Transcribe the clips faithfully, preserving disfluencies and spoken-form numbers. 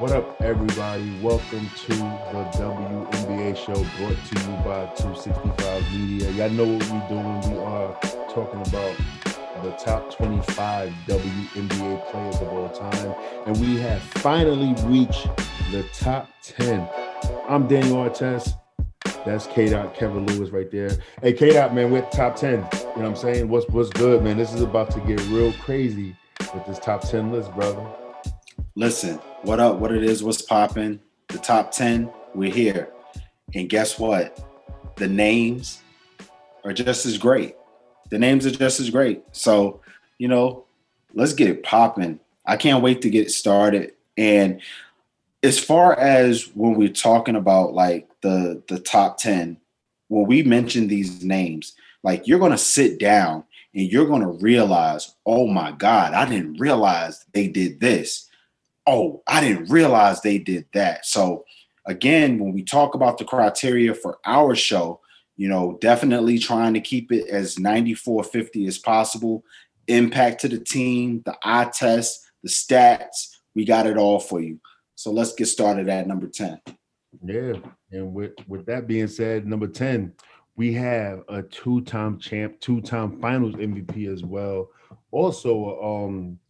What up, everybody? Welcome to the W N B A show brought to you by two sixty-five Media. Y'all know what we're doing. We are talking about the top twenty-five W N B A players of all time. And we have finally reached the top ten. I'm Daniel Artest. That's K-Dot, Kevin Lewis right there. Hey, K-Dot, man, we're at top ten. You know what I'm saying? What's, what's good, man? This is about to get real crazy with this top ten list, brother. Listen, what up, what it is, what's popping, the top ten, we're here. And guess what? The names are just as great. The names are just as great. So, you know, let's get it popping. I can't wait to get started. And as far as when we're talking about like the, the top ten, when we mention these names, like you're going to sit down and you're going to realize, oh my God, I didn't realize they did this. Oh, I didn't realize they did that. So again, when we talk about the criteria for our show, you know, definitely trying to keep it as ninety-four fifty as possible. Impact to the team, the eye test, the stats, we got it all for you. So let's get started at number ten. Yeah, and with, with that being said, number ten, we have a two-time champ, two-time finals M V P as well. Also, um,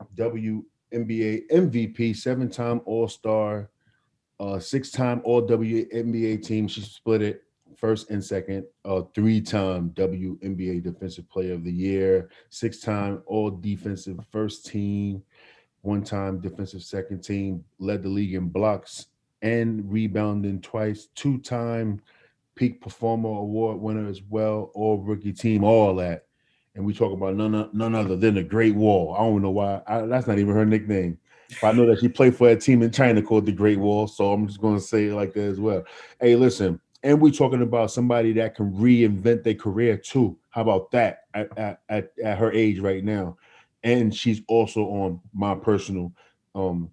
W N B A M V P, seven-time All-Star, uh, six-time All-W N B A team. She split it first and second. Uh, three-time W N B A Defensive Player of the Year, six-time All-Defensive First Team, one-time Defensive Second Team, led the league in blocks and rebounding twice, two-time Peak Performer Award winner as well, All-Rookie Team, all that. And we talk about none, none other than the Great Wall. I don't know why. I, that's not even her nickname. But I know that she played for a team in China called the Great Wall, so I'm just going to say it like that as well. Hey, listen, and we're talking about somebody that can reinvent their career too. How about that at, at, at, at her age right now? And she's also on my personal um,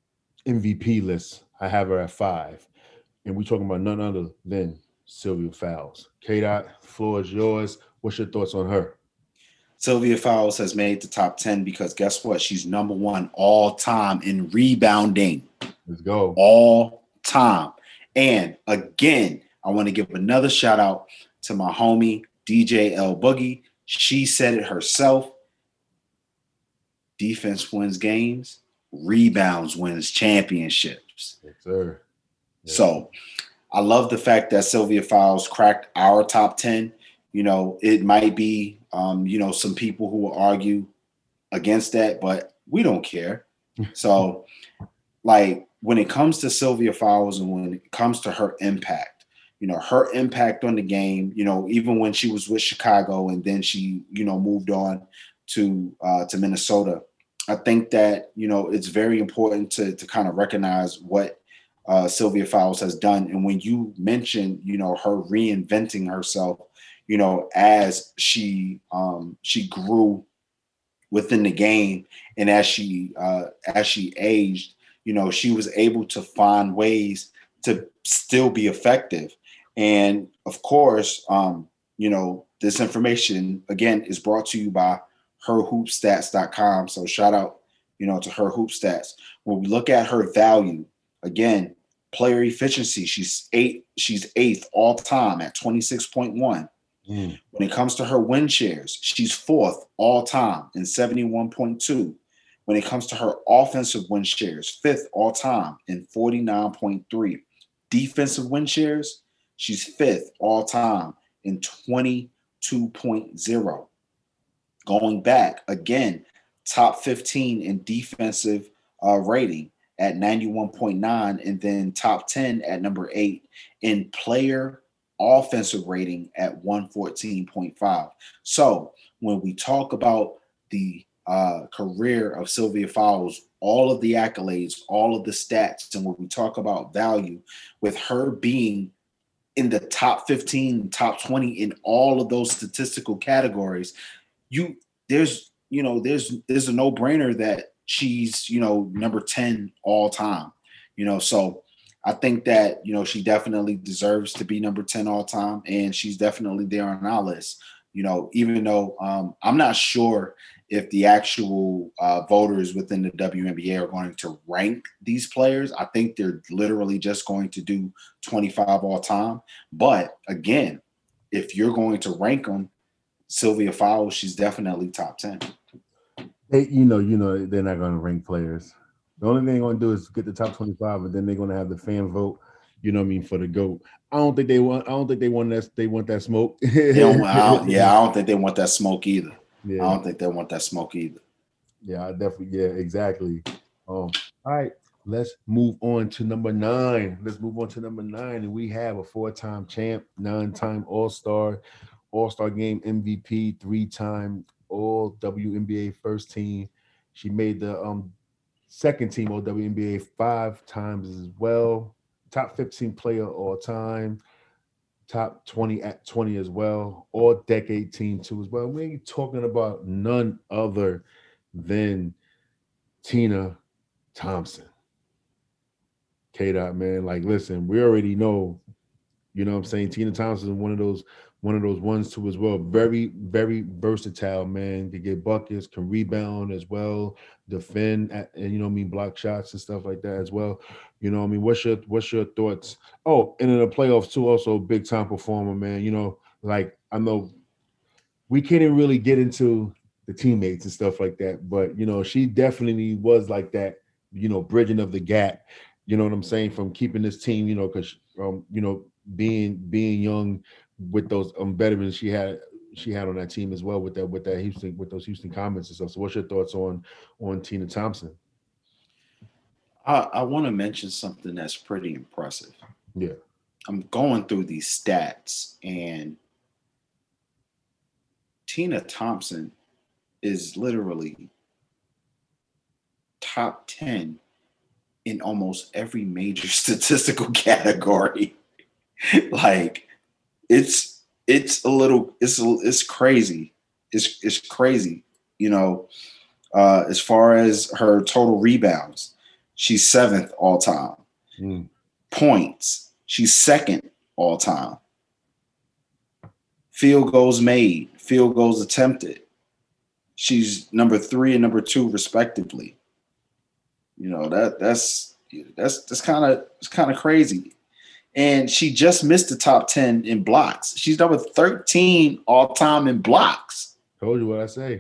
M V P list. I have her at five. And we're talking about none other than Sylvia Fowles. K-Dot, floor is yours. What's your thoughts on her? Sylvia Fowles has made the top ten because guess what? She's number one all time in rebounding. Let's go. All time. And again, I want to give another shout out to my homie, D J L Boogie. She said it herself. Defense wins games. Rebounds wins championships. Yes, sir. Yes. So I love the fact that Sylvia Fowles cracked our top ten. You know, it might be, um, you know, some people who will argue against that, but we don't care. So, like, when it comes to Sylvia Fowles and when it comes to her impact, you know, her impact on the game, you know, even when she was with Chicago and then she, you know, moved on to uh, to Minnesota, I think that, you know, it's very important to to kind of recognize what uh, Sylvia Fowles has done. And when you mention, you know, her reinventing herself, you know, as she um, she grew within the game and as she uh, as she aged, you know, she was able to find ways to still be effective. And of course, um, you know, this information again is brought to you by her hoop stats dot com. So shout out, you know, to Her Hoop Stats. When we look at her value, again, player efficiency, she's eight, she's eighth all time at twenty-six point one. Mm. When it comes to her win shares, she's fourth all time in seventy-one point two. When it comes to her offensive win shares, fifth all time in forty-nine point three. Defensive win shares, she's fifth all time in twenty-two point zero. Going back, again, top fifteen in defensive uh, rating at ninety-one point nine, and then top ten at number eight in player offensive rating at one fourteen point five. So when we talk about the uh, career of Sylvia Fowles, all of the accolades, all of the stats, and when we talk about value, with her being in the top fifteen, top twenty in all of those statistical categories, you there's you know there's there's a no-brainer that she's, you know, number ten all time. You know, so I think that, you know, she definitely deserves to be number ten all time, and she's definitely there on our list. You know, even though um, I'm not sure if the actual uh, voters within the W N B A are going to rank these players. I think they're literally just going to do twenty-five all time. But again, if you're going to rank them, Sylvia Fowles, she's definitely top ten. They, you know, you know, they're not going to rank players. The only thing they're going to do is get the top twenty-five, and then they're going to have the fan vote. You know what I mean, for the GOAT. I don't think they want. I don't think they want that. They want that smoke. They don't, I don't, yeah, I don't think they want that smoke either. Yeah. I don't think they want that smoke either. Yeah, I definitely. Yeah, exactly. Um. All right, let's move on to number nine. Let's move on to number nine, and we have a four-time champ, nine-time All-Star, All-Star Game M V P, three-time All W N B A First Team. She made the um second team All W N B A five times as well. Top fifteen player all time, top twenty at twenty as well, all decade team too as well. We ain't talking about none other than Tina Thompson. K-Dot, man, like, listen, we already know, you know what I'm saying? Tina Thompson is one of those one of those ones too as well. Very, very versatile, man. Can get buckets, can rebound as well, defend, at, and you know what I mean, block shots and stuff like that as well. You know what I mean? What's your what's your thoughts? Oh, and in the playoffs too, also big time performer, man. You know, like I know we can't even really get into the teammates and stuff like that, but you know, she definitely was like that, you know, bridging of the gap. You know what I'm saying? From keeping this team, you know, because um, you know, being being young with those um veterans she had she had on that team as well with that with that Houston with those Houston Comets and stuff. So what's your thoughts on on Tina Thompson? I, I want to mention something that's pretty impressive. Yeah. I'm going through these stats, and Tina Thompson is literally top ten in almost every major statistical category. Like, it's it's a little it's it's crazy. It's it's crazy. You know, uh, as far as her total rebounds, she's seventh all time. Mm. Points, she's second all time. Field goals made, field goals attempted, she's number three and number two respectively. You know, that that's that's that's kind of it's kind of crazy. And she just missed the top ten in blocks. She's number thirteen all time in blocks. Told you what I say.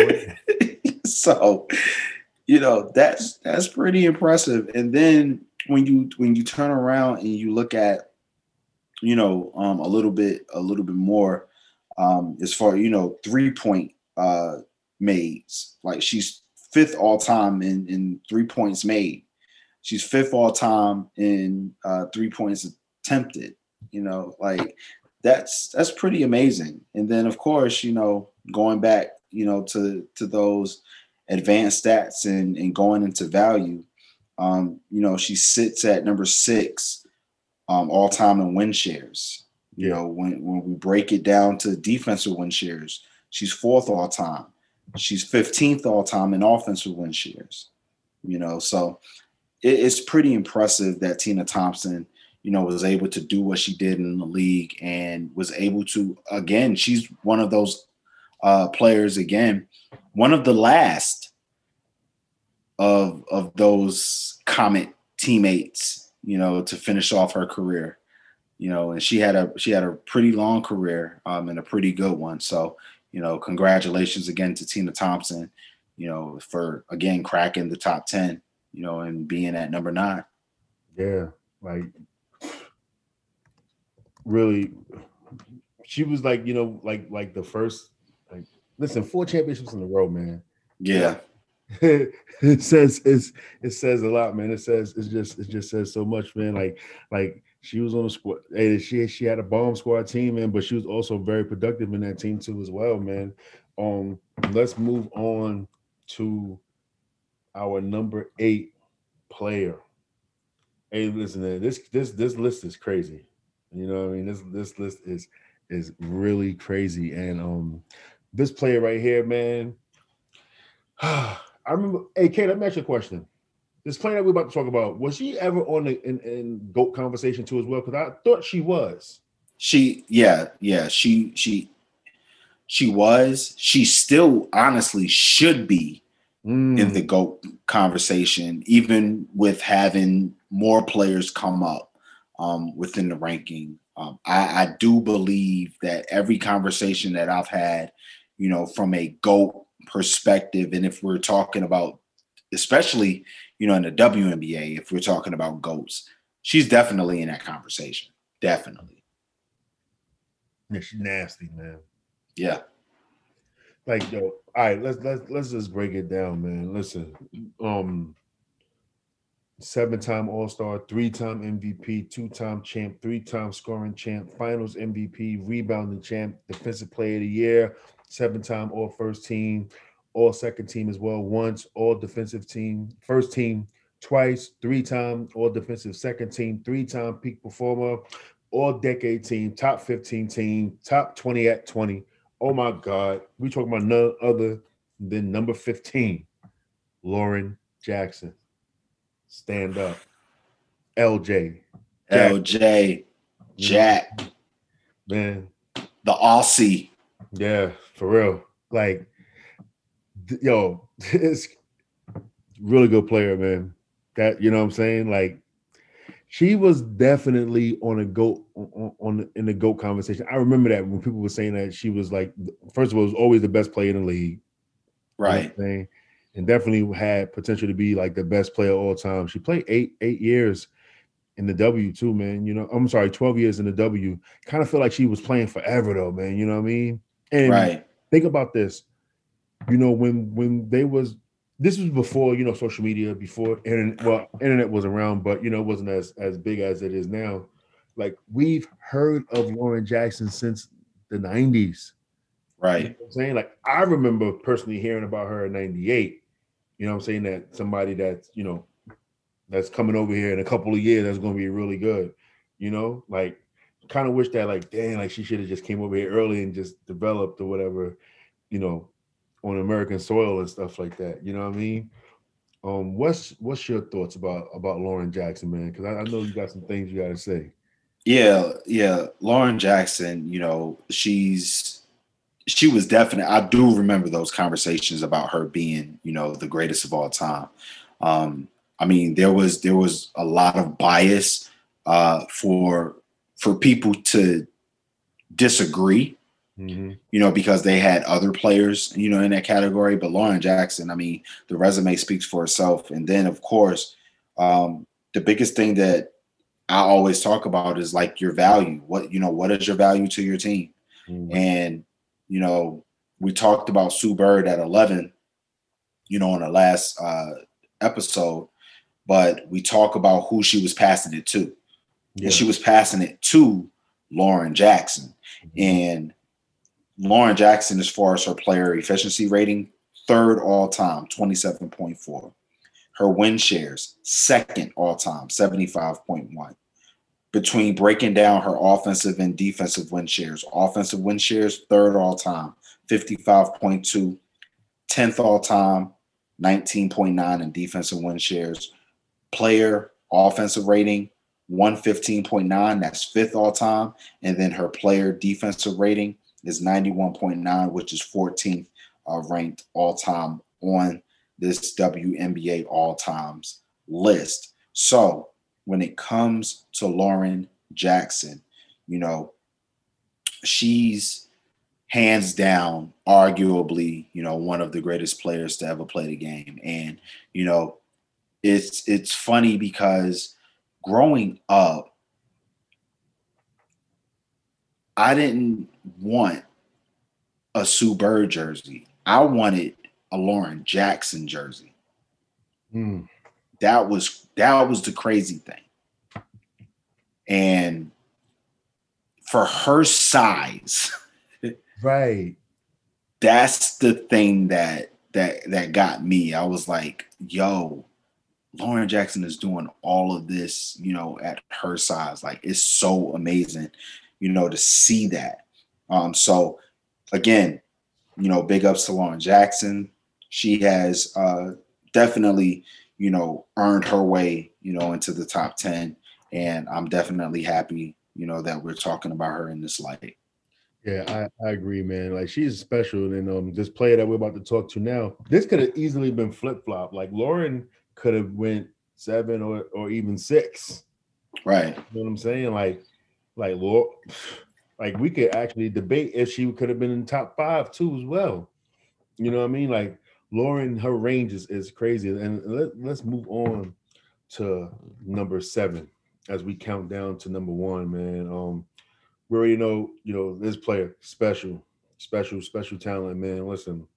So, you know, that's that's pretty impressive. And then when you when you turn around and you look at, you know, um, a little bit a little bit more um, as far, you know, three point uh, mades. Like, she's fifth all time in in three points made. She's fifth all time in uh, three points attempted. You know, like that's that's pretty amazing. And then, of course, you know, going back, you know, to to those advanced stats and, and going into value, um, you know, she sits at number six um, all time in win shares. You know, when, when we break it down to defensive win shares, she's fourth all time. She's fifteenth all time in offensive win shares. You know, so it, it's pretty impressive that Tina Thompson, you know, was able to do what she did in the league and was able to, again, she's one of those uh, players, again, one of the last of of those Comet teammates, you know, to finish off her career. You know, and she had a she had a pretty long career um, and a pretty good one. So, you know, congratulations again to Tina Thompson, you know, for again cracking the top ten, you know, and being at number nine. Yeah, like really, she was like, you know, like like the first. Like, listen, four championships in a row, man. Yeah. it says it's it says a lot, man. It says it's just it just says so much, man. Like like she was on the squad. Hey, she she had a bomb squad team, man, but she was also very productive in that team too as well, man. Um, let's move on to our number eight player. Hey, listen, man, this this this list is crazy. You know what I mean? This this list is is really crazy, and um, this player right here, man. I remember. Hey, Kate, let me ask you a question. This player that we're about to talk about, was she ever on the in, in GOAT conversation too as well? Because I thought she was. She, yeah, yeah. She, she, She was. She still honestly should be Mm. in the GOAT conversation, even with having more players come up um, within the ranking. Um, I, I do believe that every conversation that I've had, you know, from a GOAT perspective, and if we're talking about, especially, you know, in the W N B A, if we're talking about GOATs, she's definitely in that conversation. Definitely. Yeah, she's nasty, man. Yeah. Like, yo, all right, let's let's let's just break it down, man. Listen, um, seven-time All-Star, three-time M V P, two-time champ, three-time scoring champ, Finals M V P, rebounding champ, Defensive Player of the Year, seven-time All-First Team, All-Second Team as well, once, All-Defensive Team, First Team twice, three-time All-Defensive Second Team, three-time Peak Performer, All-Decade Team, Top fifteen Team, Top twenty at twenty. Oh my God, we talking about none other than number fifteen, Lauren Jackson. Stand up. L J. Jack. L J, Jack, Man. the Aussie. Yeah, for real. Like, th- yo, it's really good player, man. That, you know what I'm saying? Like, she was definitely on a GOAT on, on in the GOAT conversation. I remember that when people were saying that she was like, first of all, was always the best player in the league. Right. You know what I'm saying? And definitely had potential to be like the best player of all time. She played eight eight years in the W too, man. You know, I'm sorry, twelve years in the W. Kind of feel like she was playing forever though, man. You know what I mean? And Right. think about this. You know, when when they was this was before, you know, social media, before internet, well, internet was around, but you know, it wasn't as as big as it is now. Like, we've heard of Lauren Jackson since the nineties. You know Right. what I'm saying? Like, I remember personally hearing about her in ninety-eight. You know what I'm saying? That somebody that's, you know, that's coming over here in a couple of years that's going to be really good. You know, like, kind of wish that, like, dang, like she should have just came over here early and just developed or whatever, you know, on American soil and stuff like that. You know what I mean? Um, what's what's your thoughts about about Lauren Jackson, man? Because I, I know you got some things you got to say. Yeah, yeah. Lauren Jackson, you know, she's she was definitely. I do remember those conversations about her being, you know, the greatest of all time. Um, I mean, there was there was a lot of bias uh, for for people to disagree, Mm-hmm. you know, because they had other players, you know, in that category. But Lauren Jackson, I mean, the resume speaks for itself. And then, of course, um, the biggest thing that I always talk about is like your value. What, you know, what is your value to your team? Mm-hmm. And, you know, we talked about Sue Bird at eleven, you know, in the last uh, episode, but we talk about who she was passing it to. Yeah. And she was passing it to Lauren Jackson. Mm-hmm. And Lauren Jackson, as far as her player efficiency rating, third all time, twenty-seven point four. Her win shares, second all time, seventy-five point one. Between breaking down her offensive and defensive win shares, offensive win shares, third all time, fifty-five point two, tenth all time, nineteen point nine, and defensive win shares. Player offensive rating, one fifteen point nine, that's fifth all time. And then her player defensive rating is ninety-one point nine, which is fourteenth uh, ranked all time on this W N B A all times list. So when it comes to Lauren Jackson, you know, she's hands down, arguably, you know, one of the greatest players to ever play the game. And, you know, it's it's funny because growing up, I didn't want a Sue Bird jersey. I wanted a Lauren Jackson jersey. Mm. That was that was the crazy thing. And for her size, Right. that's the thing that that that got me. I was like, yo, Lauren Jackson is doing all of this, you know, at her size. Like, it's so amazing, you know, to see that. Um, so again, you know, big ups to Lauren Jackson. She has uh, definitely, you know, earned her way, you know, into the top ten. And I'm definitely happy, you know, that we're talking about her in this light. Yeah, I, I agree, man. Like she's special, and um, this player that we're about to talk to now, this could have easily been flip flop. Like Lauren could have went seven or or even six. Right. You know what I'm saying? Like, like Laura, like we could actually debate if she could have been in top five too as well. You know what I mean? Like Lauren, her range is, is crazy. And let, let's move on to number seven as we count down to number one, man. Um, we already know, you know, this player, special, special, special talent, man. Listen,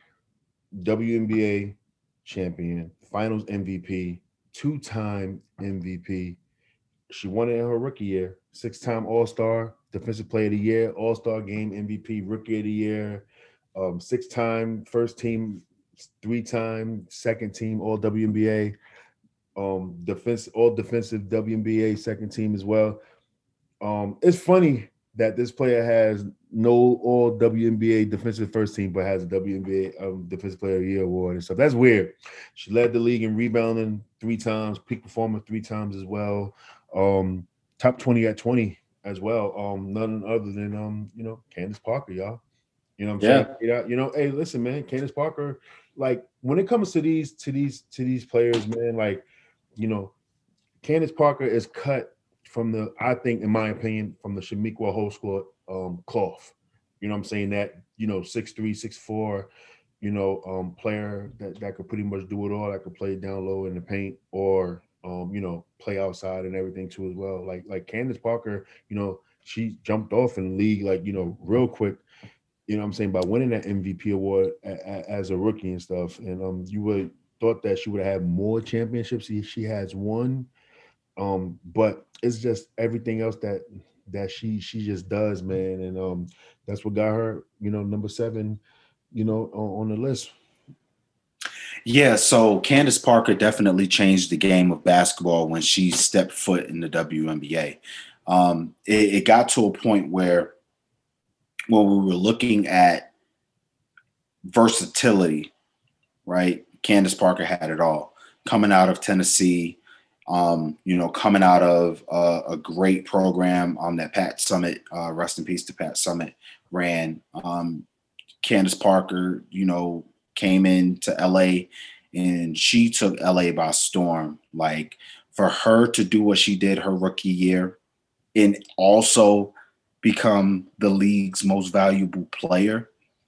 W N B A champion, finals M V P, two-time M V P. She won it in her rookie year, six-time All-Star, Defensive Player of the Year, All-Star Game M V P, Rookie of the Year, um, six-time first team, three-time second team All W N B A, um, defense All Defensive W N B A second team as well. Um, it's funny that this player has no All W N B A defensive first team, but has a W N B A um, Defensive Player of the Year award and stuff. That's weird. She led the league in rebounding three times, peak performer three times as well. Um, top twenty at twenty as well. Um, none other than um, you know, Candace Parker, y'all. You know what I'm Yeah. saying? Yeah, you know, hey, listen, man, Candace Parker, like when it comes to these to these to these players, man, like, you know, Candace Parker is cut from the, I think, in my opinion, from the Shamiqua Holdsclaw um, cloth. You know what I'm saying? That, you know, six three, six four, you know, um, player that, that could pretty much do it all. That could play down low in the paint or, um, you know, play outside and everything too as well. Like, like Candace Parker, you know, she jumped off in the league, like, you know, real quick, you know what I'm saying, by winning that M V P award a, a, as a rookie and stuff. And um, you would thought that she would have had more championships. She, she has one. Um, but it's just everything else that that she she just does, man, and um, that's what got her, you know, number seven, you know, on, on the list. Yeah, so Candace Parker definitely changed the game of basketball when she stepped foot in the W N B A. Um, it, it got to a point where when we were looking at versatility, right? Candace Parker had it all. Coming out of Tennessee, um, you know, coming out of uh, a great program um, that Pat Summitt, uh, rest in peace to Pat Summitt, ran. Um, Candace Parker, you know, came into L A and she took L A by storm. Like for her to do what she did her rookie year and also become the league's most valuable player,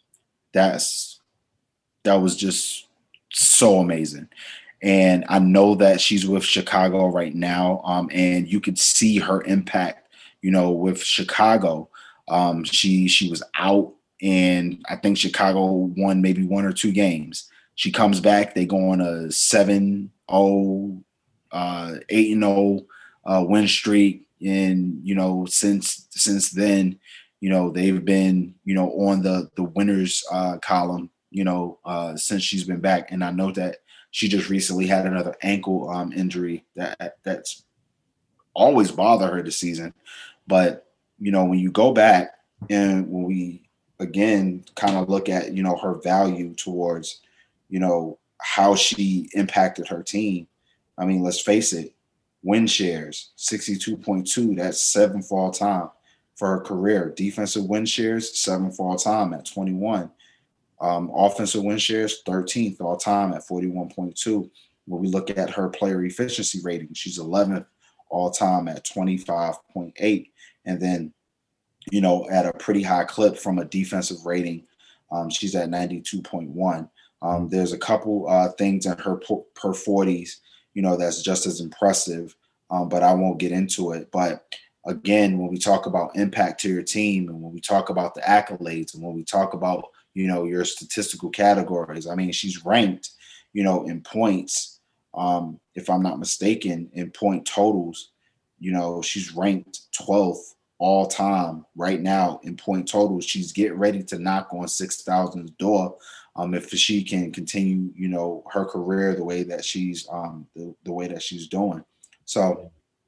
that's that was just so amazing. And I know that she's with Chicago right now, um, and you could see her impact, you know, with Chicago. Um, she she was out, and I think Chicago won maybe one or two games. She comes back, they go on a seven oh, uh, eight and oh uh, win streak, and you know, since since then, you know, they've been, you know, on the the winners uh, column, you know, uh, since she's been back. And I know that she just recently had another ankle um, injury that that's always bothered her this season. But you know, when you go back and when we again kind of look at, you know, her value towards, you know, how she impacted her team. I mean, let's face it, win shares sixty-two point two. That's seventh all time for her career. Defensive win shares seventh all time at twenty-one. Um, offensive win shares, thirteenth all time at forty-one point two. When we look at her player efficiency rating, she's eleventh all time at twenty-five point eight. And then, you know, at a pretty high clip from a defensive rating, um, she's at ninety-two point one. Um, there's a couple uh, things in her per forties, you know, that's just as impressive, um, but I won't get into it. But again, when we talk about impact to your team and when we talk about the accolades and when we talk about, you know, your statistical categories, I mean, she's ranked, you know, in points, um, if I'm not mistaken, in point totals, you know, she's ranked twelfth all time right now in point totals. She's getting ready to knock on six thousand's door. Um, if she can continue, you know, her career the way that she's um, the, the way that she's doing. So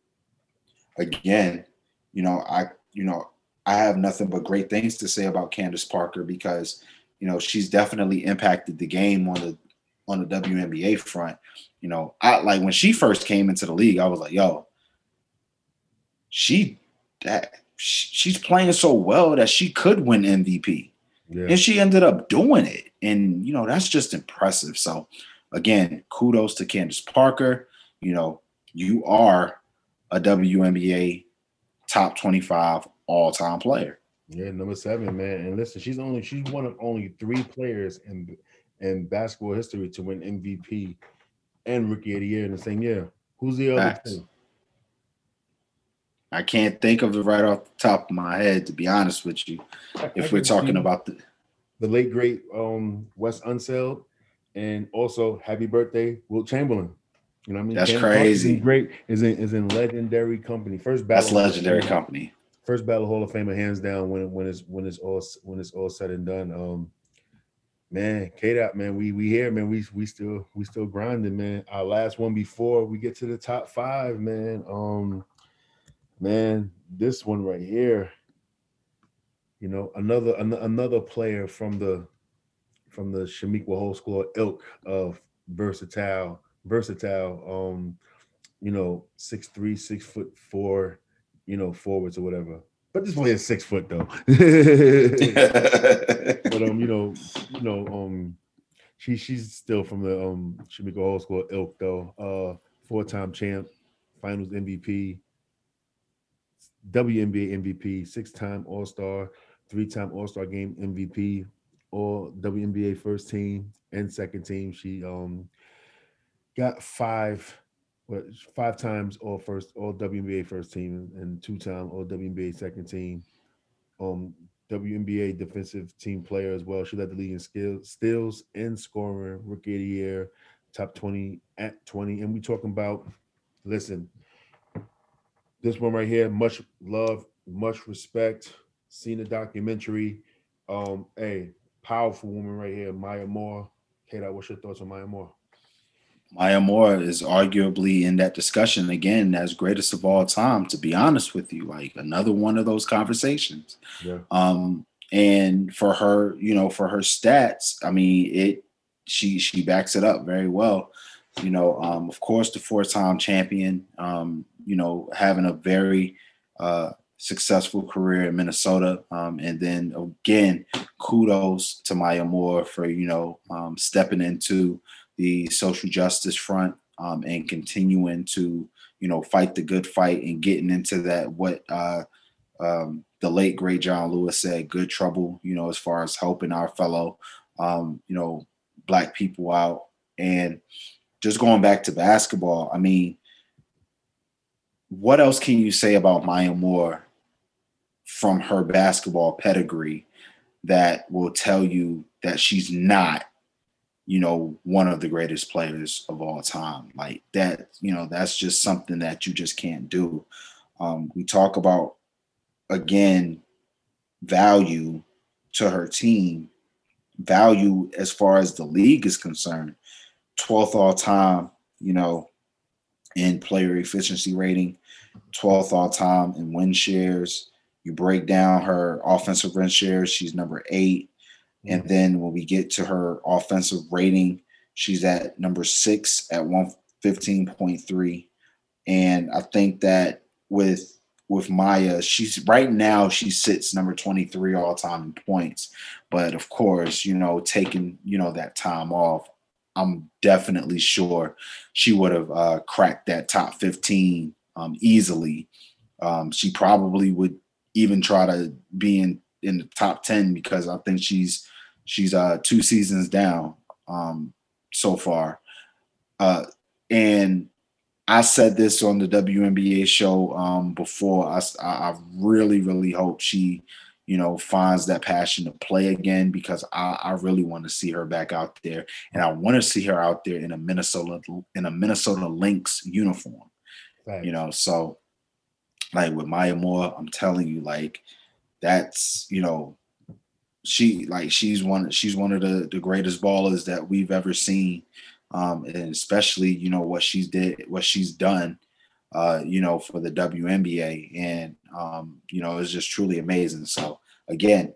again, you know, I you know, I have nothing but great things to say about Candace Parker because, you know, she's definitely impacted the game on the on the W N B A front. You know, I like when she first came into the league, I was like, yo, she that she's playing so well that she could win M V P. Yeah. And she ended up doing it. And, you know, that's just impressive. So, again, kudos to Candace Parker. You know, you are a W N B A top twenty-five all-time player. Yeah, number seven, man. And listen, she's only she's one of only three players in in basketball history to win M V P and Rookie of the Year in the same year. Who's the other Facts. two? I can't think of it right off the top of my head, to be honest with you. I, If I we're can talking see about the the late great um Wes Unseld, and also happy birthday, Wilt Chamberlain. You know what I mean? That's Candace Parker is in crazy. great is in is in legendary company. First That's battle legendary company. First battle Hall of Famer, hands down. When when it's when it's all when it's all said and done, um, man, K-Dot, man, we we here, man. We we still we still grinding, man. Our last one before we get to the top five, man. Um, man, this one right here, you know, another an- another player from the from the Shamiqua Whole School ilk of versatile, versatile. Um, you know, six three, six foot four, you know, forwards or whatever. But this player is six foot though. But um, you know, you know, um, she she's still from the um Shamiqua Whole School ilk though. Uh, four time champ, Finals M V P, W N B A M V P, six time All Star, three time All Star Game M V P, all W N B A first team and second team. She um got five, what five times all first all W N B A first team and two time all W N B A second team. Um, W N B A defensive team player as well. She led the league in skill, steals and scoring, rookie of the year, top twenty at twenty. And we talking about, listen, this one right here, much love, much respect. Seen the documentary. Um, hey, powerful woman right here, Maya Moore. Kata, what's your thoughts on Maya Moore? Maya Moore is arguably in that discussion again as greatest of all time, to be honest with you. Like another one of those conversations. Yeah. Um, and for her, you know, for her stats, I mean, it she she backs it up very well. You know, um, of course, the four-time champion, um, you know, having a very uh successful career in Minnesota. Um, and then again, kudos to Maya Moore for, you know, um, stepping into the social justice front, um, and continuing to, you know, fight the good fight and getting into that, what uh, um, the late great John Lewis said, good trouble, you know, as far as helping our fellow, um, you know, black people out. And just going back to basketball, I mean, what else can you say about Maya Moore from her basketball pedigree that will tell you that she's not, you know, one of the greatest players of all time? Like that, you know, that's just something that you just can't do. Um, we talk about, again, value to her team, value as far as the league is concerned, twelfth all time, you know, in player efficiency rating, twelfth all time in win shares. You break down her offensive win shares, she's number eight. And then when we get to her offensive rating, she's at number six at one fifteen point three. And I think that with with Maya, she's right now she sits number twenty-three all time in points. But of course, you know, taking, you know, that time off, I'm definitely sure she would have uh, cracked that top fifteen um, easily. Um, she probably would even try to be in in the top ten, because I think she's she's uh, two seasons down um, so far. Uh, and I said this on the W N B A show um, before. I, I really, really hope she, you know, finds that passion to play again, because I, I really want to see her back out there, and I want to see her out there in a Minnesota in a Minnesota Lynx uniform. Thanks. You know, so like with Maya Moore, I'm telling you, like that's, you know, she like she's one she's one of the the greatest ballers that we've ever seen. Um, and especially, you know, what she's did, what she's done, uh, you know, for the W N B A, and um, you know, it's just truly amazing. So again,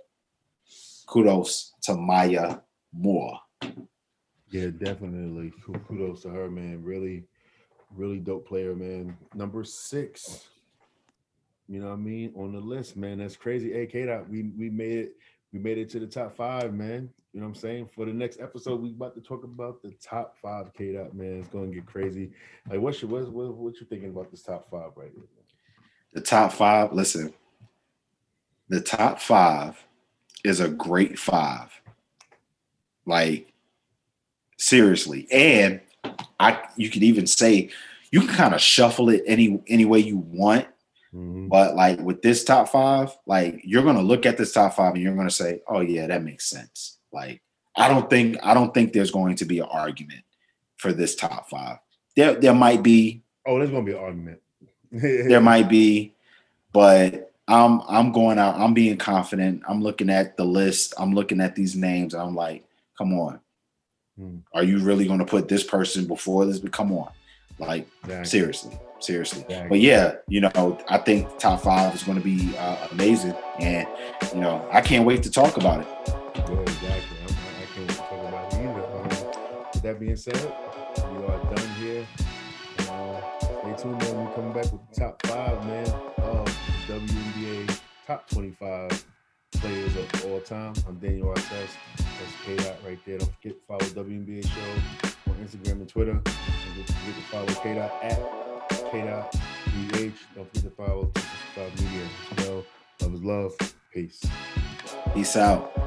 kudos to Maya Moore. Yeah, definitely. Kudos to her, man. Really, really dope player, man. Number six. You know what I mean? On the list, man. That's crazy. Hey, K-Dot, we we made it. We made it to the top five, man. You know what I'm saying? For the next episode, we about to talk about the top five, K-Dot, man. It's gonna get crazy. Like, what's your what what, what you thinking about this top five right here? The top five. Listen, the top five is a great five. Like, seriously. And I you could even say you can kind of shuffle it any any way you want. Mm-hmm. But like with this top five, like you're gonna look at this top five and you're gonna say, oh yeah, that makes sense. Like, I don't think I don't think there's going to be an argument for this top five. There there might be. Oh, there's gonna be an argument. There might be, but I'm I'm going out, I'm being confident. I'm looking at the list, I'm looking at these names, and I'm like, come on. Hmm. Are you really gonna put this person before this? But come on. Like, exactly. seriously. Seriously. Exactly. But yeah, you know, I think top five is going to be uh, amazing. And, you know, I can't wait to talk about it. Yeah, exactly. I'm, I can't wait to talk about it either. Um, with that being said, we are done here. Uh, stay tuned, man. We're coming back with the top five, man, of W N B A top twenty-five players of all time. I'm Daniel Artest. That's K-Dot right there. Don't forget to follow W N B A Show on Instagram and Twitter. And don't forget to follow K-Dot at K-Dot B H. Don't forget to follow T sixty-five Media as well. Love is love. Peace. Peace out.